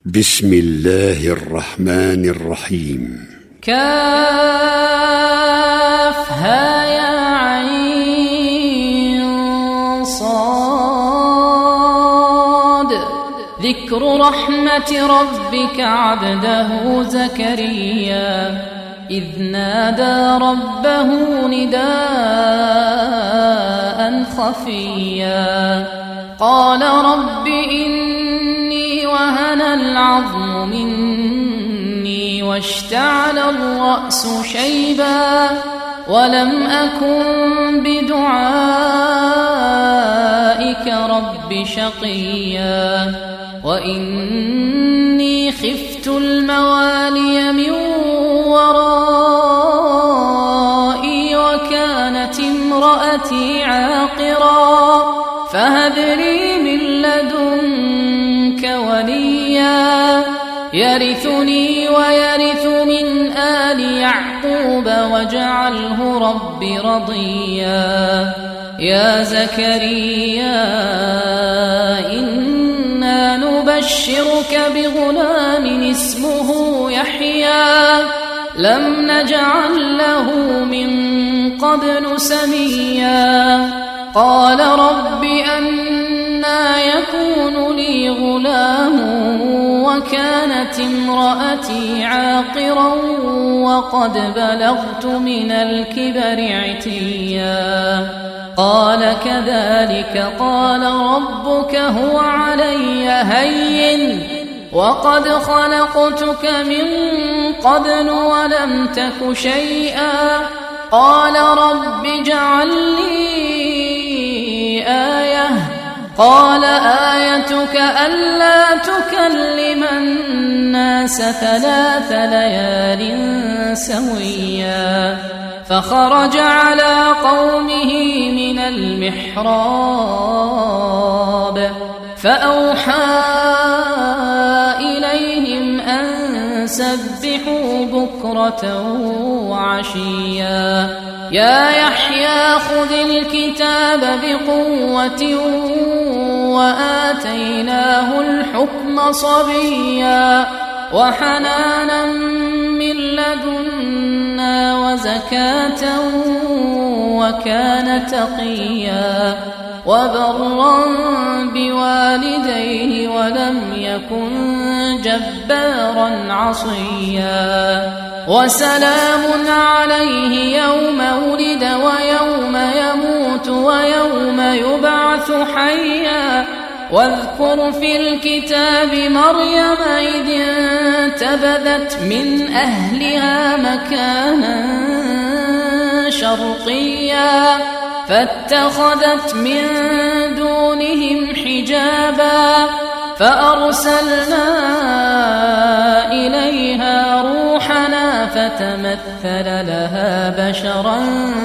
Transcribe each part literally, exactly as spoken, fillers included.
بسم الله الرحمن الرحيم. كافها يا عين صاد. ذكر رحمة ربك عبده زكريا إذ نادى ربه نداء خفيا قال رب إني وهن العظم مني واشتعل الرأس شيبا ولم أكن بدعائك رب شقيا وإني خفت الموالي من ورائي وكانت امرأتي عاقرا فهب لي من لدنك وليا يرثني ويرث من آل يعقوب واجعله رب رضيا. يا زكريا إنا نبشرك بغلام اسمه يحيى لم نجعل له من قبل سميا قال رب أنى يكون لي غلام وكانت امرأتي عاقرا وقد بلغت من الكبر عتيا قال كذلك قال ربك هو علي هين وقد خلقتك من قبل ولم تك شيئا قال رب اجعل لي آية قال آيتك ألا تكلم الناس ثلاث ليال سويا فخرج على قومه من المحراب فأوحى إليهم أن سبحوا بكرة وعشيا يا يحيى خذ الكتاب بقوة وآتيناه الحكم صبيا وحنانا من لدنا وزكاة وكان تقيا وبرا بوالديه ولم يكن جبارا عصيا وسلام عليه يوم ولد ويوم يموت ويوم يبعث حيا واذكر في الكتاب مريم إذ انتبذت من أهلها مكانا شرقيا فاتخذت من دونهم حجابا فأرسلنا إليها روحنا فتمثل لها بشرا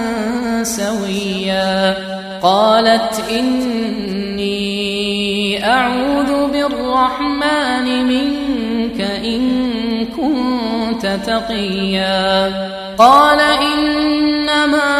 سويا قالت إني أعوذ بالرحمن منك إن كنت تقيا قال إنما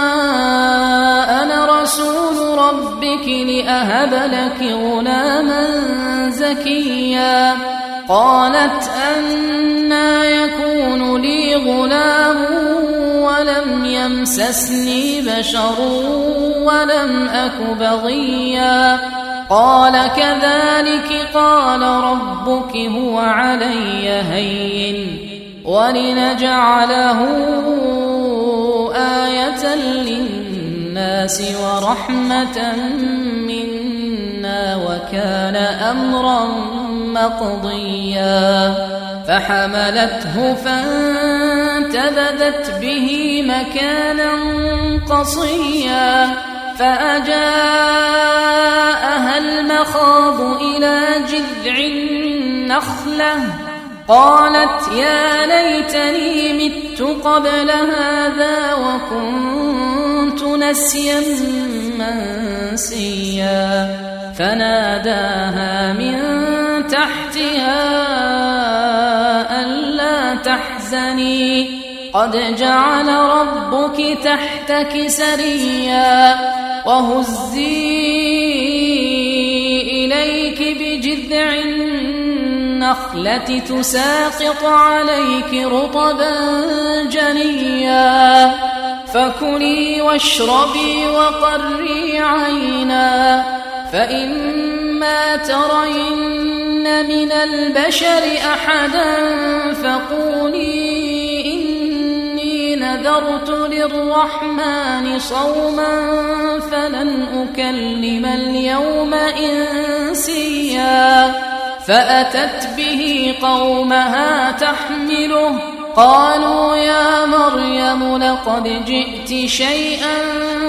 أنا رسول ربك لأهب لك غلاما زكيا قالت أنى يكون لي غلام ولم يمسسني بشر ولم أك بغيا قال كذلك قال ربك هو علي هين ولنجعله آية للناس ورحمة منا وكان أمرا مقضيا فحملته فانتبذت به مكانا قصيا فأجاءها المخاض إلى جذع النخلة قالت يا ليتني مت قبل هذا وكنت نسيا منسيا فناداها من تحتها ألا تحزني قد جعل ربك تحتك سريا وهزي إليك بجذع النخلة تساقط عليك رطبا جنيا فكلي واشربي وقري عينا فإما ترين من البشر أحدا فقولي إني نذرت للرحمن صوما فلن أكلم اليوم إنسيا فأتت به قومها تحمله قالوا يا مريم لقد جئت شيئا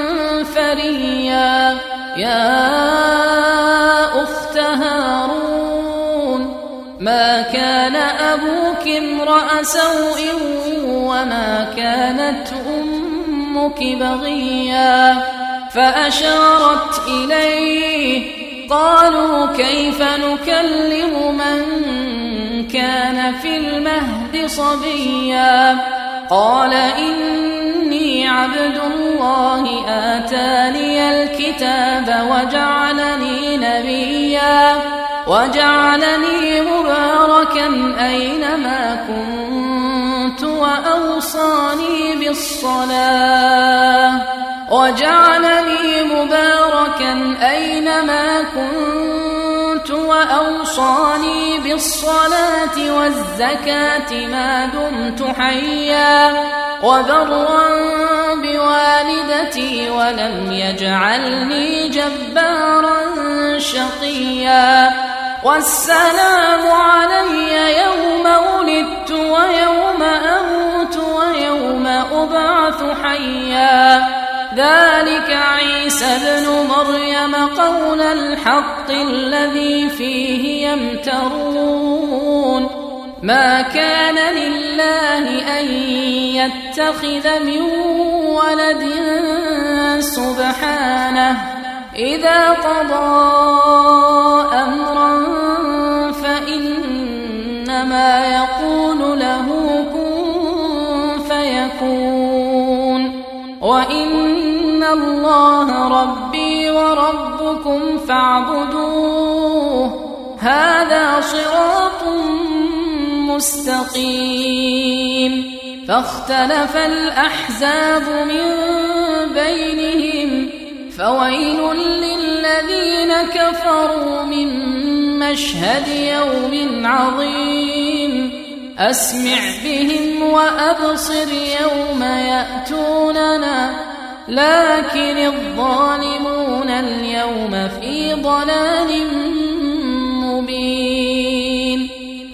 فريا يا أخت هارون ما كان أبوك امرأ سوء وما كانت أمك بغيا فأشارت إليه قالوا كيف نكلم من كان في المهد صبيا قال إني عبد الله آتاني الكتاب وجعلني نبيا وجعلني مباركا أينما كنت وأوصاني بالصلاة وجعلني مباركا أينما كنت وأوصاني بالصلاة والزكاة ما دمت حيا وبرا بوالدتي ولم يجعلني جبارا شقيا والسلام علي يوم ولدت ويوم أموت ويوم أبعث حيا ذلك عيسى ابن مريم قول الحق الذي فيه يمترون ما كان لله أن يتخذ من ولد سبحانه إذا قضى أمرا فإنما يقول له كن فيكون وإن الله ربي وربكم فاعبدوه هذا صراط مستقيم فاختلف الأحزاب من بينهم فويل للذين كفروا من مشهد يوم عظيم أسمع بهم وأبصر يوم يأتوننا لكن الظالمون اليوم في ضلال مبين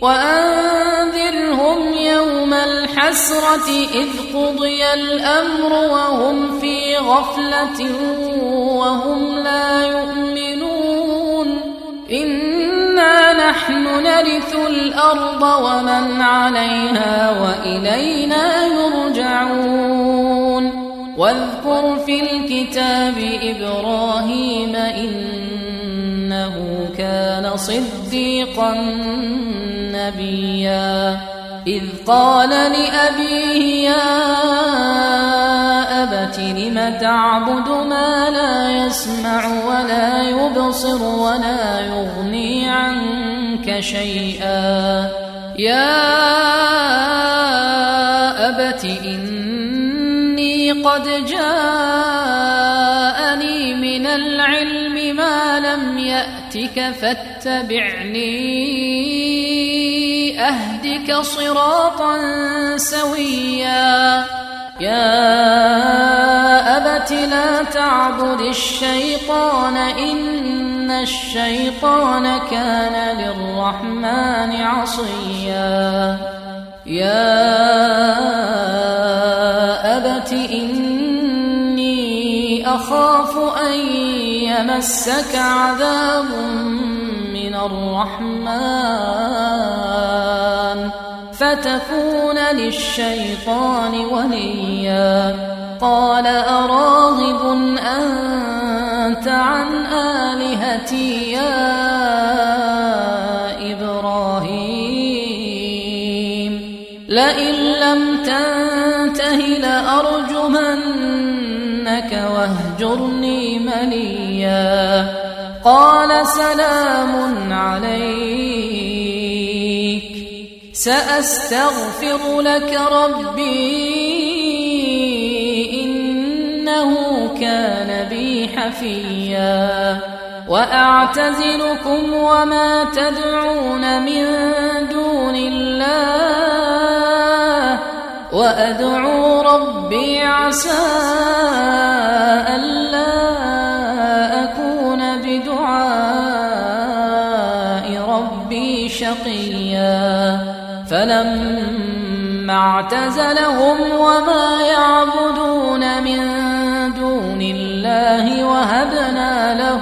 وأنذرهم يوم الحسرة إذ قضي الأمر وهم في غفلة وهم لا يؤمنون إنا نحن نرث الأرض ومن عليها وإلينا يرجعون واذكر في الكتاب إبراهيم إنه كان صديقا نبيا إذ قال لأبيه يا أبت لم تعبد ما لا يسمع ولا يبصر ولا يغني عنك شيئا يا أبت إني قد جاءني من العلم ما لم يأتك فاتبعني أهدك صراطا سويا يا أبت لا تعبد الشيطان إن الشيطان كان للرحمن عصيا يا أبت إني أخاف أن يمسك عذاب من الرحمن فتكون للشيطان وليا قال أراغب أنت عن آلهتي يا إبراهيم لئن لم تنته لأرجمنك واهجرني مليا قال سلام عليك سأستغفر لك ربي إنه كان بي حفيا وأعتزلكم وما تدعون من دون الله وأدعو ربي عسى ألا أكون بدعاء ربي شقيا فلما اعتزلهم وما يعبدون من دون الله وهبنا له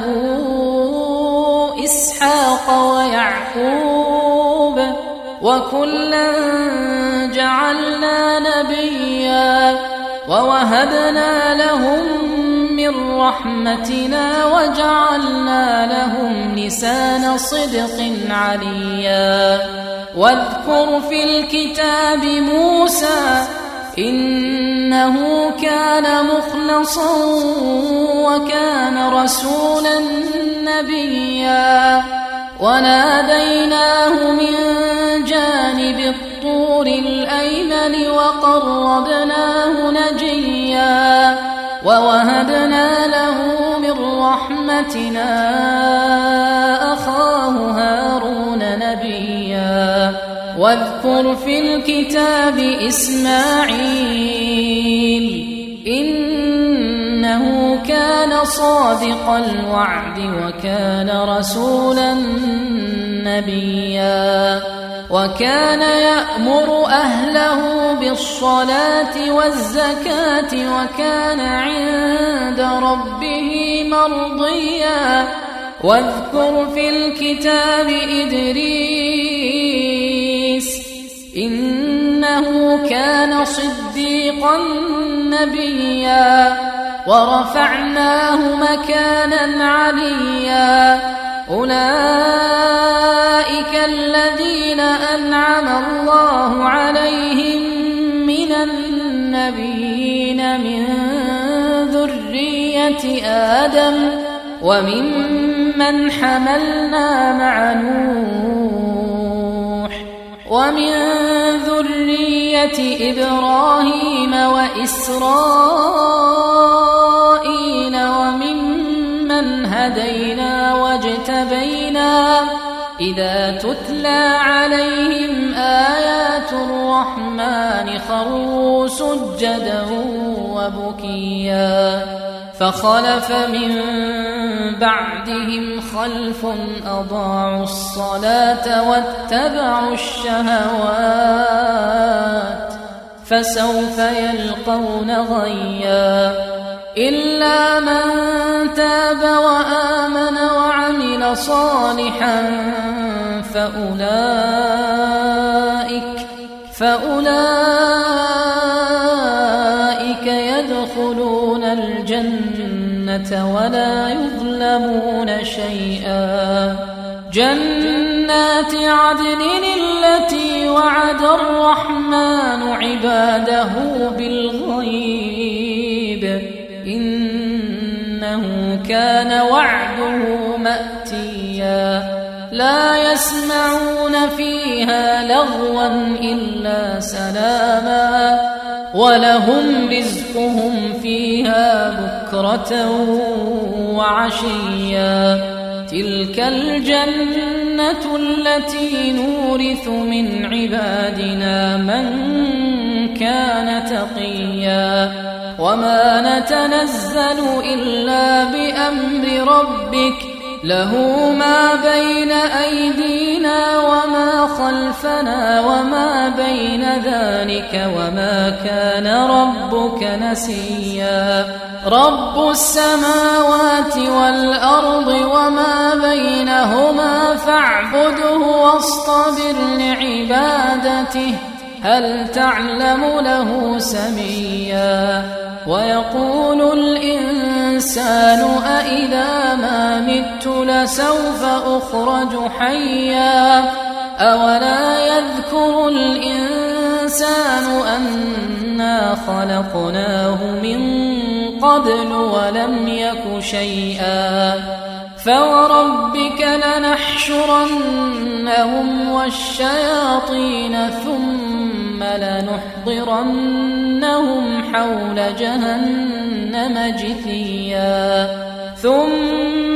إسحاق ويعقوب وكلا جعلنا نبيا ووهبنا لهم من رحمتنا وجعلنا لهم لسان صدق عليا واذكر في الكتاب موسى إنه كان مخلصا وكان رسولا نبيا وناديناه من جانب الطور الأيمن وقربناه نجيا ووهبنا له من رحمتنا أخاه هارون نبيا واذكر في الكتاب إسماعيل إنه كان صادق الوعد وكان رسولا نبيا وكان يأمر أهله بالصلاة والزكاة وكان عند ربه مرضيا واذكر في الكتاب إدريس إنه كان صديقا نبيا ورفعناه مكانا عليا أولئك الذين أنعم الله عليهم من النبيين من ذرية آدم وممن حملنا مع نوح ومن ذرية إبراهيم وإسرائيل وممن هدينا واجتبينا إذا تتلى عليهم آيات الرحمن خروا سجدا وبكيا فخلف من بعدهم خلف أضاعوا الصلاة واتبعوا الشهوات فسوف يلقون غيا إلا من تاب وآمن وعمل صالحا فأولئك فأولئك يدخلون الجنة ولا يظلمون شيئا جنات عدن التي وعد الرحمن عباده بالغيب إنه كان وعده مأتيا لا يسمعون فيها لغوا إلا سلاما ولهم رزقهم فيها بكرة وعشيا تلك الجنة التي نورث من عبادنا من كان تقيا وما نتنزل إلا بأمر ربك له ما بين أيدينا وما خلفنا وما بين ذلك وما كان ربك نسيا رب السماوات والأرض وما بينهما فاعبده واصطبر لعبادته هل تعلم له سميا ويقول الإنسان أإذا ما مت لسوف أخرج حيا أولا يذكر الإنسان أنا خلقناه من قبل ولم يك شيئا فوربك لنحشرنهم والشياطين ثم لنحضرنهم حول جهنم جثيا ثم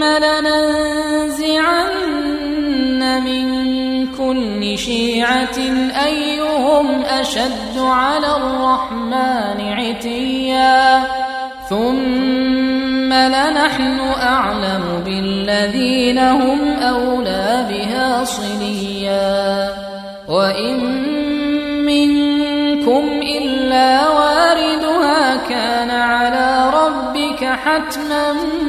لننزعن من كل شيعة أيهم أشد على الرحمن عتيا ثم لنحن أعلم بالذين هم أولى بها صليا وإن منكم إلا واردها كان على ربك حتما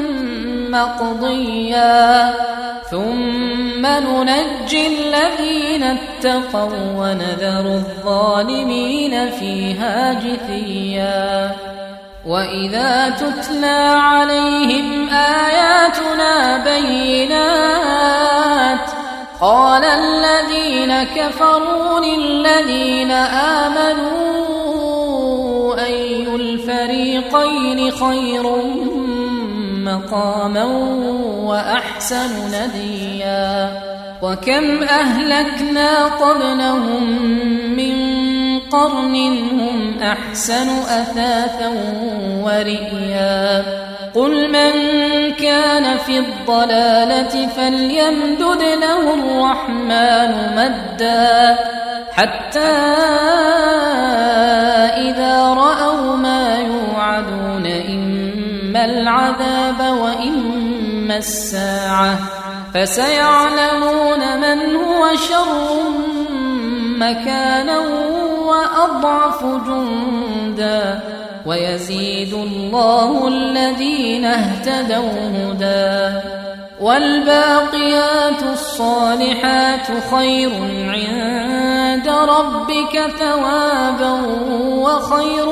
مقضيا ثم ننجي الذين اتقوا ونذر الظالمين فيها جثيا وإذا تتلى عليهم آياتنا بينات قال الذين كفروا للذين آمنوا أي الفريقين خير مقاما وأحسن نديا وكم أهلكنا قبلهم من قرن هم أحسن أثاثا ورئيا قل من كان في الضلالة فليمدد له الرحمن مدا حتى إذا رأوا ما يوعدون إما العذاب وإما الساعة فسيعلمون من هو شر مكانا وأضعف جندا ويزيد الله الذين اهتدوا هدى والباقيات الصالحات خير عند ربك ثوابا وخير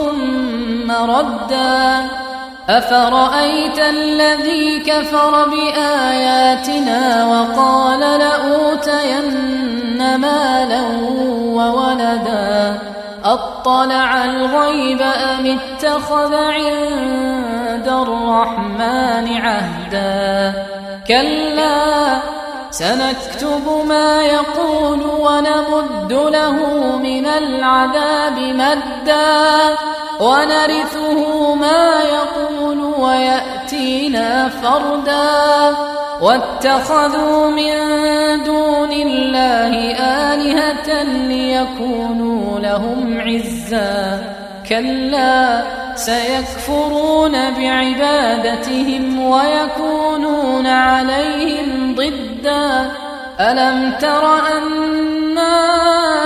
مردا أفرأيت الذي كفر بآياتنا وقال لأوتين مالا وولدا أطلع الغيب أم اتخذ عند الرحمن عهدا كلا سنكتب ما يقول ونمد له من العذاب مدا ونرثه ما يقول ويأتينا فردا واتخذوا من دون الله آلهة ليكونوا لهم عزا كلا سيكفرون بعبادتهم ويكونون عليهم ضدا ألم تر أنا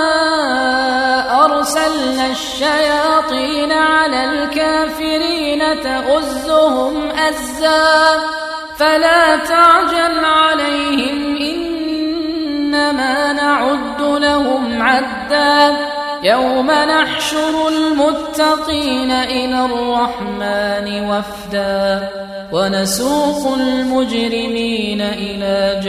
أرسلنا الشياطين على الكافرين تؤزهم أزا فلا تعجل عليهم إنما نعد لهم عدا يوم نحشر المتقين إلى الرحمن وفدا ونسوق المجرمين إلى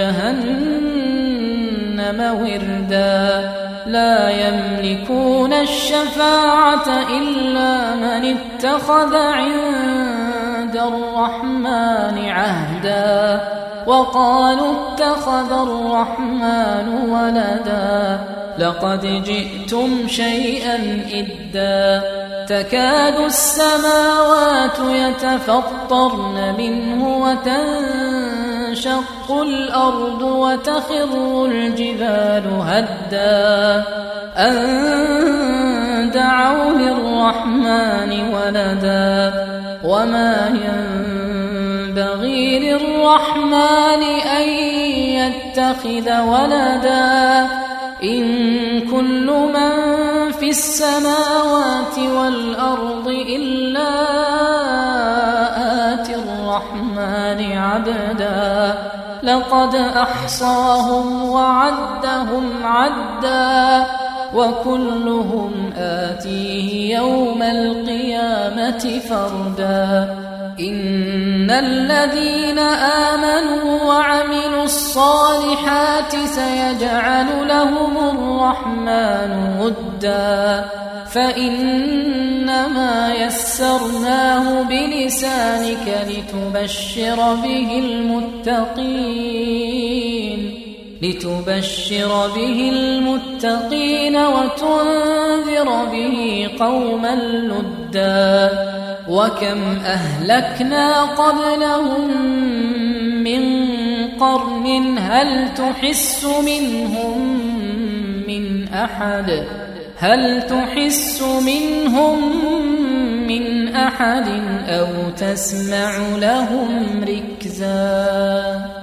جهنم وردا لا يملكون الشفاعة إلا من اتخذ عند الرحمن عهدا وقالوا اتخذ الرحمن ولدا لقد جئتم شيئا إدا تكاد السماوات يتفطرن منه وتنشق الأرض وتخر الجبال هدا أن دعوا للرحمن ولدا وما ينبغي للرحمن أن يتخذ ولدا إن كل من في السماوات والأرض إلا آتي الرحمن عبدا لقد أحصاهم وعدهم عدا وكلهم آتيه يوم القيامة فردا إن الذين آمنوا وعملوا الصالحات سيجعل لهم الرحمن ودا فإنما يسرناه بلسانك لتبشر به المتقين لتبشر به المتقين وتنذر به قوما لدا وكم أهلكنا قبلهم من قرن هل تحس منهم من أحد هل تحس منهم من أحد أو تسمع لهم ركزا.